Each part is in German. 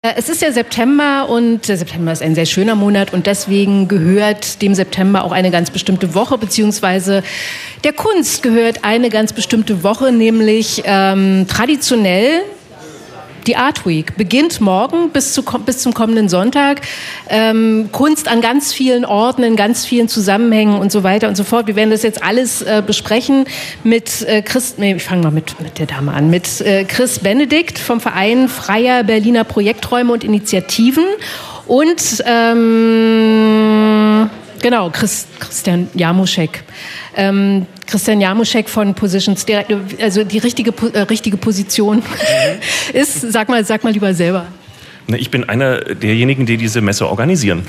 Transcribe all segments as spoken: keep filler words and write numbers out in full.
Es ist ja September und der September ist ein sehr schöner Monat und deswegen gehört dem September auch eine ganz bestimmte Woche, beziehungsweise der Kunst gehört eine ganz bestimmte Woche, nämlich ähm, traditionell die Art Week. Beginnt morgen bis, zu, bis zum kommenden Sonntag. Ähm, Kunst an ganz vielen Orten, in ganz vielen Zusammenhängen und so weiter und so fort. Wir werden das jetzt alles äh, besprechen mit äh, Chris, nee, ich fange mal mit, mit der Dame an, mit äh, Chris Benedikt vom Verein Freier Berliner Projekträume und Initiativen und ähm, genau, Chris, Christian Jarmuschek. Ähm, Christian Jarmuschek von Positions, der, also die richtige, äh, richtige Position mhm. ist, sag mal, sag mal lieber selber. Ich bin einer derjenigen, die diese Messe organisieren.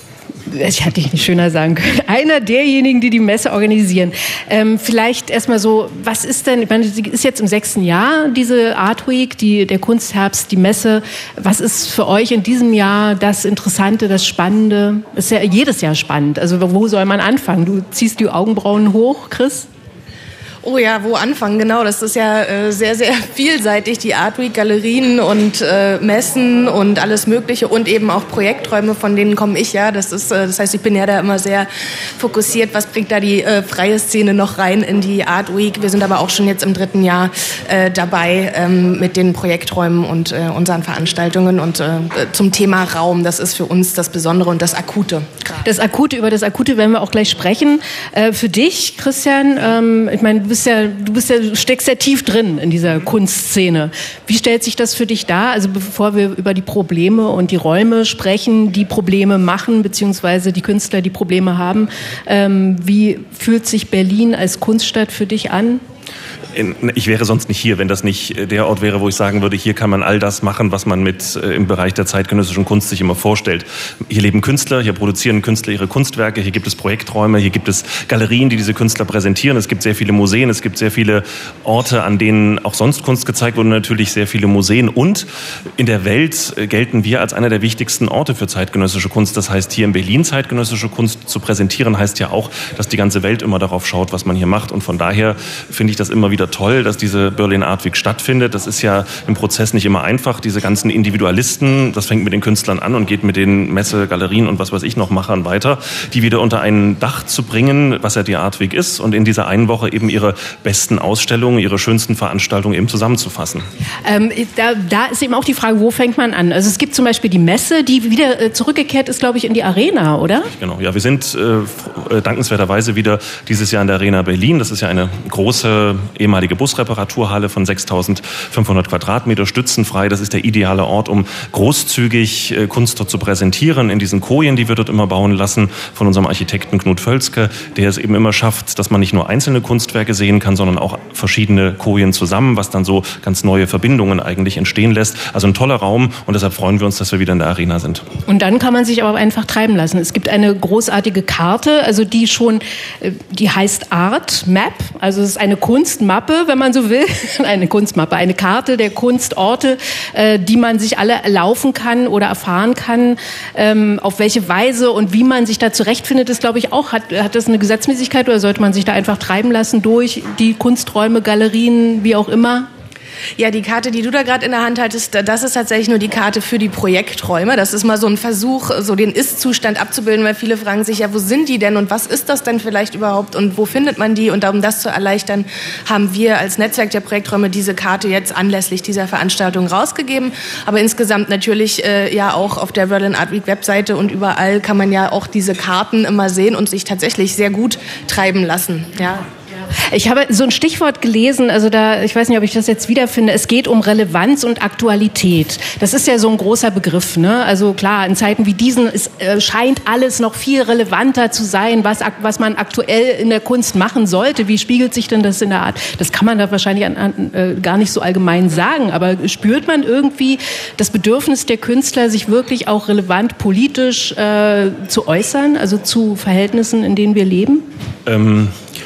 Ich hätte nicht schöner sagen können. Einer derjenigen, die die Messe organisieren. Ähm, vielleicht erstmal so, was ist denn, ich meine, sie ist jetzt im sechsten Jahr, diese Art Week, die, der Kunstherbst, die Messe. Was ist für euch in diesem Jahr das Interessante, das Spannende? Ist ja jedes Jahr spannend. Also wo soll man anfangen? Du ziehst die Augenbrauen hoch, Chris? Oh ja, wo anfangen? Genau, das ist ja äh, sehr, sehr vielseitig, die Art Week, Galerien und äh, Messen und alles Mögliche und eben auch Projekträume, von denen komme ich ja. Das ist, äh, das heißt, ich bin ja da immer sehr fokussiert, was bringt da die äh, freie Szene noch rein in die Art Week. Wir sind aber auch schon jetzt im dritten Jahr äh, dabei ähm, mit den Projekträumen und äh, unseren Veranstaltungen und äh, zum Thema Raum. Das ist für uns das Besondere und das Akute. Das Akute, über das Akute werden wir auch gleich sprechen. Äh, für dich, Christian, ähm, ich meine, Du bist ja, du bist ja, du steckst ja tief drin in dieser Kunstszene. Wie stellt sich das für dich dar? Also bevor wir über die Probleme und die Räume sprechen, die Probleme machen, beziehungsweise die Künstler, die Probleme haben, ähm, wie fühlt sich Berlin als Kunststadt für dich an? Ich wäre sonst nicht hier, wenn das nicht der Ort wäre, wo ich sagen würde, hier kann man all das machen, was man mit äh, im Bereich der zeitgenössischen Kunst sich immer vorstellt. Hier leben Künstler, hier produzieren Künstler ihre Kunstwerke, hier gibt es Projekträume, hier gibt es Galerien, die diese Künstler präsentieren. Es gibt sehr viele Museen, es gibt sehr viele Orte, an denen auch sonst Kunst gezeigt wurde, natürlich sehr viele Museen. Und in der Welt äh, gelten wir als einer der wichtigsten Orte für zeitgenössische Kunst. Das heißt, hier in Berlin zeitgenössische Kunst zu präsentieren, heißt ja auch, dass die ganze Welt immer darauf schaut, was man hier macht. Und von daher finde ich das immer wieder toll, dass diese Berlin Art Week stattfindet. Das ist ja im Prozess nicht immer einfach. Diese ganzen Individualisten, das fängt mit den Künstlern an und geht mit den Messe, Galerien und was weiß ich noch Machern weiter, die wieder unter ein Dach zu bringen, was ja die Art Week ist, und in dieser einen Woche eben ihre besten Ausstellungen, ihre schönsten Veranstaltungen eben zusammenzufassen. Ähm, da, da ist eben auch die Frage, wo fängt man an? Also es gibt zum Beispiel die Messe, die wieder äh, zurückgekehrt ist, glaube ich, in die Arena, oder? Genau, ja, wir sind äh, dankenswerterweise wieder dieses Jahr in der Arena Berlin. Das ist ja eine große ehemalige Busreparaturhalle von sechstausendfünfhundert Quadratmeter, stützenfrei. Das ist der ideale Ort, um großzügig äh, Kunst dort zu präsentieren, in diesen Kojen, die wir dort immer bauen lassen, von unserem Architekten Knut Völzke, der es eben immer schafft, dass man nicht nur einzelne Kunstwerke sehen kann, sondern auch verschiedene Kojen zusammen, was dann so ganz neue Verbindungen eigentlich entstehen lässt. Also ein toller Raum, und deshalb freuen wir uns, dass wir wieder in der Arena sind. Und dann kann man sich aber einfach treiben lassen. Es gibt eine großartige Karte, also die schon, die heißt Art Map, also es ist eine Kunstmappe, wenn man so will, eine Kunstmappe, eine Karte der Kunstorte, äh, die man sich alle laufen kann oder erfahren kann. Ähm, auf welche Weise und wie man sich da zurechtfindet, ist, glaube ich, auch, hat, hat das eine Gesetzmäßigkeit, oder sollte man sich da einfach treiben lassen durch die Kunsträume, Galerien, wie auch immer? Ja, die Karte, die du da gerade in der Hand hattest, das ist tatsächlich nur die Karte für die Projekträume. Das ist mal so ein Versuch, so den Ist-Zustand abzubilden, weil viele fragen sich ja, wo sind die denn und was ist das denn vielleicht überhaupt und wo findet man die? Und um das zu erleichtern, haben wir als Netzwerk der Projekträume diese Karte jetzt anlässlich dieser Veranstaltung rausgegeben. Aber insgesamt natürlich äh, ja auch auf der Berlin Art Week Webseite und überall kann man ja auch diese Karten immer sehen und sich tatsächlich sehr gut treiben lassen. Ja. Ich habe so ein Stichwort gelesen, also da, ich weiß nicht, ob ich das jetzt wiederfinde, es geht um Relevanz und Aktualität. Das ist ja so ein großer Begriff, ne? Also klar, in Zeiten wie diesen ist, äh, scheint alles noch viel relevanter zu sein, was, was man aktuell in der Kunst machen sollte. Wie spiegelt sich denn das in der Art? Das kann man da wahrscheinlich an, an, äh, gar nicht so allgemein sagen, aber spürt man irgendwie das Bedürfnis der Künstler, sich wirklich auch relevant politisch äh, zu äußern, also zu Verhältnissen, in denen wir leben? Ähm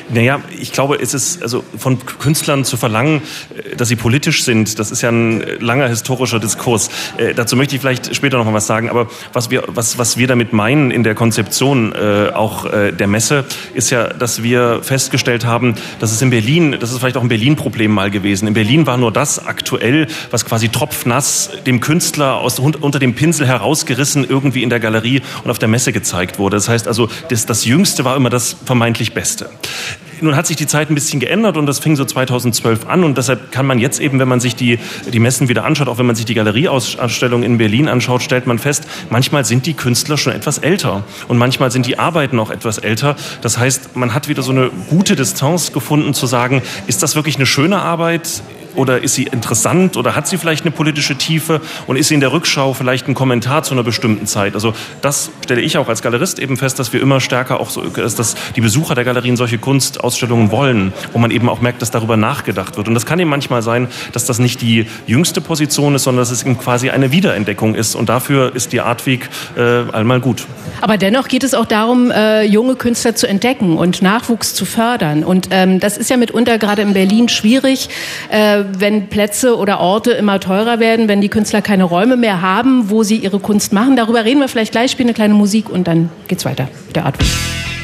Naja, ich glaube, es ist also von Künstlern zu verlangen, dass sie politisch sind, das ist ja ein langer historischer Diskurs. Äh, dazu möchte ich vielleicht später noch mal was sagen, aber was wir, was, was wir damit meinen in der Konzeption äh, auch äh, der Messe, ist ja, dass wir festgestellt haben, dass es in Berlin, das ist vielleicht auch ein Berlin-Problem mal gewesen, in Berlin war nur das aktuell, was quasi tropfnass dem Künstler aus, unter dem Pinsel herausgerissen irgendwie in der Galerie und auf der Messe gezeigt wurde. Das heißt also, das, das Jüngste war immer das vermeintlich Beste. Nun hat sich die Zeit ein bisschen geändert und das fing so zweitausendzwölf an und deshalb kann man jetzt eben, wenn man sich die, die Messen wieder anschaut, auch wenn man sich die Galerieausstellung in Berlin anschaut, stellt man fest, manchmal sind die Künstler schon etwas älter und manchmal sind die Arbeiten auch etwas älter. Das heißt, man hat wieder so eine gute Distanz gefunden zu sagen, ist das wirklich eine schöne Arbeit? Oder ist sie interessant oder hat sie vielleicht eine politische Tiefe und ist sie in der Rückschau vielleicht ein Kommentar zu einer bestimmten Zeit? Also das stelle ich auch als Galerist eben fest, dass wir immer stärker auch so, dass die Besucher der Galerien solche Kunstausstellungen wollen, wo man eben auch merkt, dass darüber nachgedacht wird. Und das kann eben manchmal sein, dass das nicht die jüngste Position ist, sondern dass es eben quasi eine Wiederentdeckung ist. Und dafür ist die Art Week äh, einmal gut. Aber dennoch geht es auch darum, äh, junge Künstler zu entdecken und Nachwuchs zu fördern. Und ähm, das ist ja mitunter gerade in Berlin schwierig, äh, wenn Plätze oder Orte immer teurer werden, wenn die Künstler keine Räume mehr haben, wo sie ihre Kunst machen. Darüber reden wir vielleicht gleich, spielen eine kleine Musik und dann geht's weiter mit der Art Week.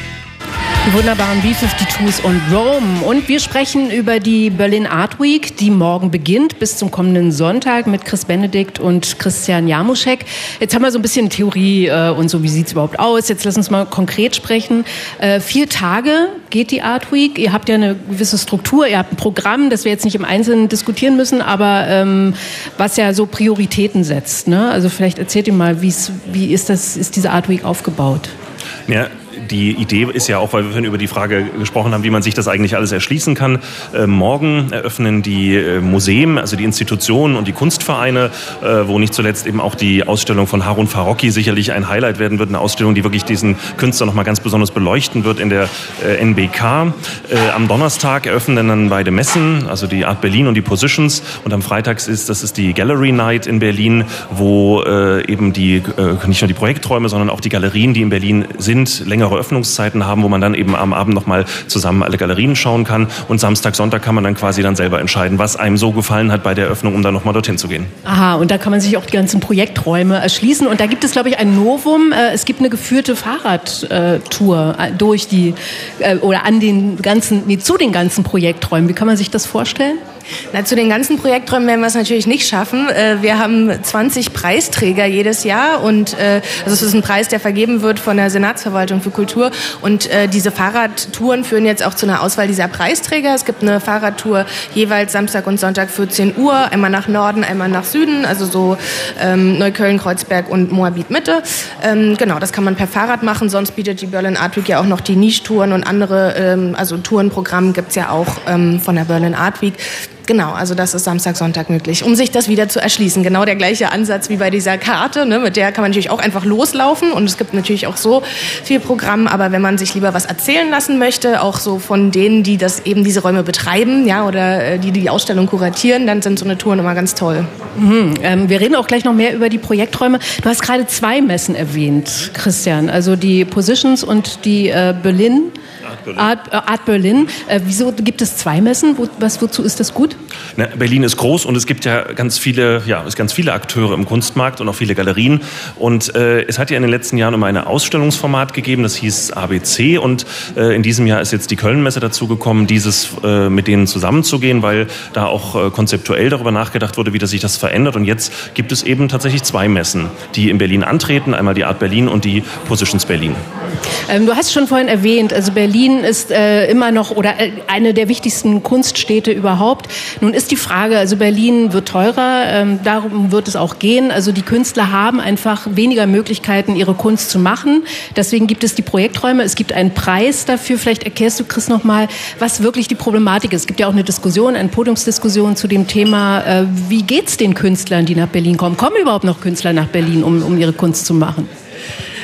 Die wunderbaren B zweiundfünfzigs und Rome. Und wir sprechen über die Berlin Art Week, die morgen beginnt bis zum kommenden Sonntag mit Chris Benedikt und Christian Jarmuschek. Jetzt haben wir so ein bisschen Theorie äh, und so, wie sieht's überhaupt aus? Jetzt lass uns mal konkret sprechen. Äh, vier Tage geht die Art Week. Ihr habt ja eine gewisse Struktur, ihr habt ein Programm, das wir jetzt nicht im Einzelnen diskutieren müssen, aber ähm, was ja so Prioritäten setzt. Ne? Also vielleicht erzählt ihr mal, wie's, wie ist, das, ist diese Art Week aufgebaut? Ja. Die Idee ist ja auch, weil wir vorhin über die Frage gesprochen haben, wie man sich das eigentlich alles erschließen kann. Äh, morgen eröffnen die äh, Museen, also die Institutionen und die Kunstvereine, äh, wo nicht zuletzt eben auch die Ausstellung von Harun Farocki sicherlich ein Highlight werden wird. Eine Ausstellung, die wirklich diesen Künstler noch mal ganz besonders beleuchten wird in der äh, N B K. Äh, am Donnerstag eröffnen dann beide Messen, also die Art Berlin und die Positions. Und am Freitag ist, das ist die Gallery Night in Berlin, wo äh, eben die, äh, nicht nur die Projekträume, sondern auch die Galerien, die in Berlin sind, längere Öffnungszeiten haben, wo man dann eben am Abend nochmal zusammen alle Galerien schauen kann. Und Samstag, Sonntag kann man dann quasi dann selber entscheiden, was einem so gefallen hat bei der Eröffnung, um dann nochmal dorthin zu gehen. Aha, und da kann man sich auch die ganzen Projekträume erschließen. Und da gibt es, glaube ich, ein Novum. Es gibt eine geführte Fahrradtour durch die, oder an den ganzen, nee, zu den ganzen Projekträumen. Wie kann man sich das vorstellen? Na, zu den ganzen Projekträumen werden wir es natürlich nicht schaffen. Wir haben zwanzig Preisträger jedes Jahr und also es ist ein Preis, der vergeben wird von der Senatsverwaltung für Kultur und diese Fahrradtouren führen jetzt auch zu einer Auswahl dieser Preisträger. Es gibt eine Fahrradtour jeweils Samstag und Sonntag vierzehn Uhr, einmal nach Norden, einmal nach Süden, also so ähm, Neukölln, Kreuzberg und Moabit Mitte. Ähm, genau, das kann man per Fahrrad machen, sonst bietet die Berlin Art Week ja auch noch die Niche-Touren und andere, ähm, also Tourenprogramm gibt's ja auch ähm, von der Berlin Art Week. Genau, also das ist Samstag, Sonntag möglich, um sich das wieder zu erschließen. Genau der gleiche Ansatz wie bei dieser Karte, ne? Mit der kann man natürlich auch einfach loslaufen und es gibt natürlich auch so viel Programm, aber wenn man sich lieber was erzählen lassen möchte, auch so von denen, die das eben diese Räume betreiben, ja, oder äh, die die Ausstellung kuratieren, dann sind so eine Touren immer ganz toll. Mhm, ähm, wir reden auch gleich noch mehr über die Projekträume. Du hast gerade zwei Messen erwähnt, Christian, also die Positions und die äh, Berlin. Berlin. Art, Art Berlin. Äh, wieso gibt es zwei Messen? Wo, was, wozu ist das gut? Na, Berlin ist groß und es gibt ja ganz viele, ja, es ganz viele Akteure im Kunstmarkt und auch viele Galerien. Und äh, es hat ja in den letzten Jahren immer ein Ausstellungsformat gegeben, das hieß A B C. Und äh, in diesem Jahr ist jetzt die Köln-Messe dazugekommen, dieses äh, mit denen zusammenzugehen, weil da auch äh, konzeptuell darüber nachgedacht wurde, wie das sich das verändert. Und jetzt gibt es eben tatsächlich zwei Messen, die in Berlin antreten. Einmal die Art Berlin und die Positions Berlin. Ähm, du hast schon vorhin erwähnt, also Berlin ist äh, immer noch oder äh, eine der wichtigsten Kunststädte überhaupt. Nun ist die Frage, also Berlin wird teurer, ähm, darum wird es auch gehen. Also die Künstler haben einfach weniger Möglichkeiten, ihre Kunst zu machen. Deswegen gibt es die Projekträume, es gibt einen Preis dafür. Vielleicht erklärst du, Chris, noch mal, was wirklich die Problematik ist. Es gibt ja auch eine Diskussion, eine Podiumsdiskussion zu dem Thema, äh, wie geht's den Künstlern, die nach Berlin kommen? Kommen überhaupt noch Künstler nach Berlin, um, um ihre Kunst zu machen?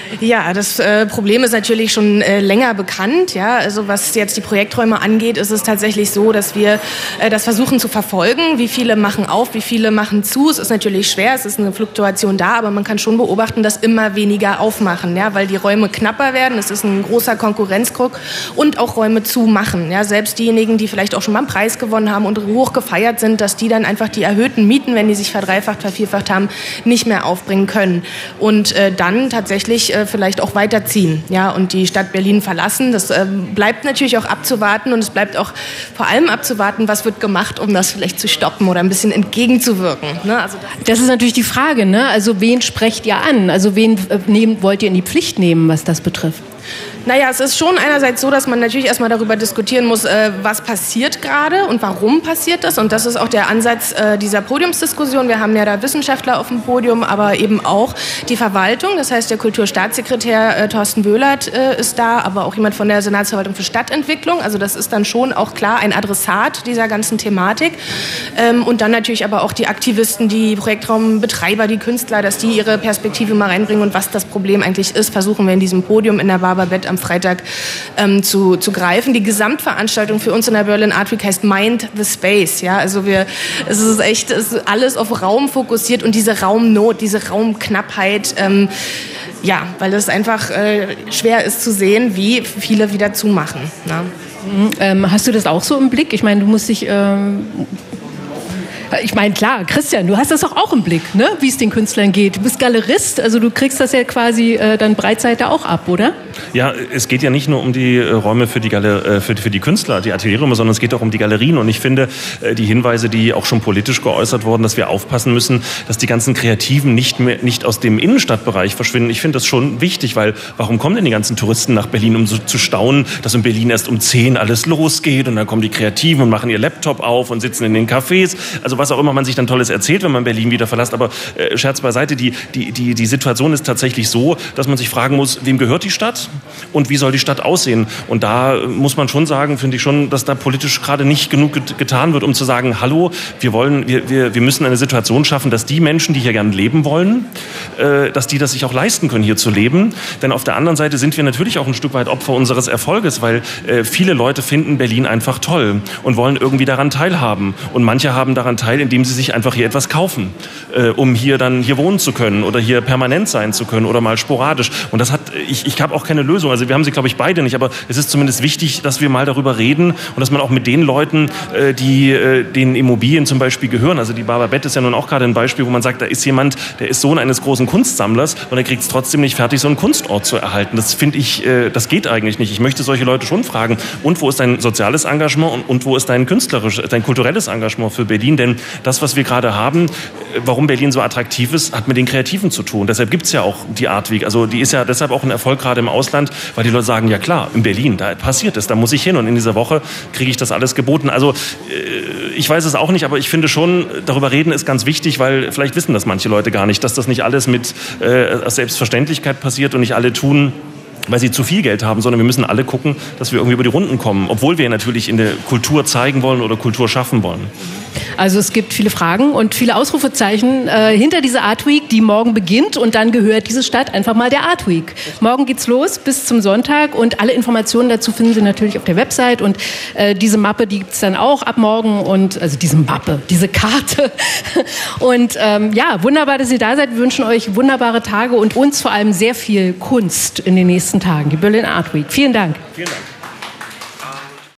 Ja, das äh, Problem ist natürlich schon äh, länger bekannt. Ja, also was jetzt die Projekträume angeht, ist es tatsächlich so, dass wir äh, das versuchen zu verfolgen. Wie viele machen auf, wie viele machen zu? Es ist natürlich schwer, es ist eine Fluktuation da, aber man kann schon beobachten, dass immer weniger aufmachen, ja, weil die Räume knapper werden. Es ist ein großer Konkurrenzdruck und auch Räume zumachen. Ja, selbst diejenigen, die vielleicht auch schon mal einen Preis gewonnen haben und hoch gefeiert sind, dass die dann einfach die erhöhten Mieten, wenn die sich verdreifacht, vervierfacht haben, nicht mehr aufbringen können und äh, dann tatsächlich äh, vielleicht auch weiterziehen, ja, und die Stadt Berlin verlassen. Das äh, bleibt natürlich auch abzuwarten und es bleibt auch vor allem abzuwarten, was wird gemacht, um das vielleicht zu stoppen oder ein bisschen entgegenzuwirken. Ne? Also das ist natürlich die Frage, ne? Also wen sprecht ihr an? Also wen äh, nehmt, wollt ihr in die Pflicht nehmen, was das betrifft? Naja, es ist schon einerseits so, dass man natürlich erstmal darüber diskutieren muss, äh, was passiert gerade und warum passiert das. Und das ist auch der Ansatz äh, dieser Podiumsdiskussion. Wir haben ja da Wissenschaftler auf dem Podium, aber eben auch die Verwaltung. Das heißt, der Kulturstaatssekretär äh, Thorsten Wöhlert äh, ist da, aber auch jemand von der Senatsverwaltung für Stadtentwicklung. Also das ist dann schon auch klar ein Adressat dieser ganzen Thematik. Ähm, und dann natürlich aber auch die Aktivisten, die Projektraumbetreiber, die Künstler, dass die ihre Perspektive mal reinbringen. Und was das Problem eigentlich ist, versuchen wir in diesem Podium in der Barberbett am Freitag ähm, zu, zu greifen. Die Gesamtveranstaltung für uns in der Berlin Art Week heißt Mind the Space. Ja, also wir, es ist echt, es ist alles auf Raum fokussiert und diese Raumnot, diese Raumknappheit, ähm, ja, weil es einfach äh, schwer ist zu sehen, wie viele wieder zumachen. Ne? Mhm. Ähm, hast du das auch so im Blick? Ich meine, du musst dich... Ähm Ich meine, klar, Christian, du hast das doch auch im Blick, ne? Wie es den Künstlern geht. Du bist Galerist, also du kriegst das ja quasi äh, dann Breitseite auch ab, oder? Ja, es geht ja nicht nur um die äh, Räume für die, Galer- äh, für, für die Künstler, die Atelierräume, sondern es geht auch um die Galerien. Und ich finde, äh, die Hinweise, die auch schon politisch geäußert wurden, dass wir aufpassen müssen, dass die ganzen Kreativen nicht mehr nicht aus dem Innenstadtbereich verschwinden. Ich finde das schon wichtig, weil warum kommen denn die ganzen Touristen nach Berlin, um so zu staunen, dass in Berlin erst um zehn alles losgeht und dann kommen die Kreativen und machen ihr Laptop auf und sitzen in den Cafés. Also was auch immer man sich dann Tolles erzählt, wenn man Berlin wieder verlässt. Aber äh, Scherz beiseite, die, die, die, die Situation ist tatsächlich so, dass man sich fragen muss, wem gehört die Stadt und wie soll die Stadt aussehen? Und da muss man schon sagen, finde ich schon, dass da politisch gerade nicht genug get- getan wird, um zu sagen, hallo, wir wollen, wir, wir, wir müssen eine Situation schaffen, dass die Menschen, die hier gerne leben wollen, äh, dass die das sich auch leisten können, hier zu leben. Denn auf der anderen Seite sind wir natürlich auch ein Stück weit Opfer unseres Erfolges, weil äh, viele Leute finden Berlin einfach toll und wollen irgendwie daran teilhaben. Und manche haben daran teil, indem sie sich einfach hier etwas kaufen, äh, um hier dann hier wohnen zu können oder hier permanent sein zu können oder mal sporadisch. Und das hat, ich, ich habe auch keine Lösung. Also wir haben sie, glaube ich, beide nicht, aber es ist zumindest wichtig, dass wir mal darüber reden und dass man auch mit den Leuten, äh, die äh, den Immobilien zum Beispiel gehören, also die Barberbett ist ja nun auch gerade ein Beispiel, wo man sagt, da ist jemand, der ist Sohn eines großen Kunstsammlers und er kriegt es trotzdem nicht fertig, so einen Kunstort zu erhalten. Das finde ich, äh, das geht eigentlich nicht. Ich möchte solche Leute schon fragen, und wo ist dein soziales Engagement und, und wo ist dein künstlerisches, dein kulturelles Engagement für Berlin? Denn das, was wir gerade haben, warum Berlin so attraktiv ist, hat mit den Kreativen zu tun. Deshalb gibt es ja auch die Art Week. Also die ist ja deshalb auch ein Erfolg gerade im Ausland, weil die Leute sagen, ja klar, in Berlin, da passiert es, da muss ich hin und in dieser Woche kriege ich das alles geboten. Also ich weiß es auch nicht, aber ich finde schon, darüber reden ist ganz wichtig, weil vielleicht wissen das manche Leute gar nicht, dass das nicht alles mit äh, Selbstverständlichkeit passiert und nicht alle tun, weil sie zu viel Geld haben, sondern wir müssen alle gucken, dass wir irgendwie über die Runden kommen, obwohl wir natürlich in der Kultur zeigen wollen oder Kultur schaffen wollen. Also es gibt viele Fragen und viele Ausrufezeichen äh, hinter dieser Art Week, die morgen beginnt, und dann gehört diese Stadt einfach mal der Art Week. Morgen geht's los bis zum Sonntag und alle Informationen dazu finden Sie natürlich auf der Website, und äh, diese Mappe, die gibt's dann auch ab morgen, und also diese Mappe, diese Karte. Und ähm, ja, wunderbar, dass ihr da seid. Wir wünschen euch wunderbare Tage und uns vor allem sehr viel Kunst in den nächsten Tagen. Die Berlin Art Week. Vielen Dank. Vielen Dank.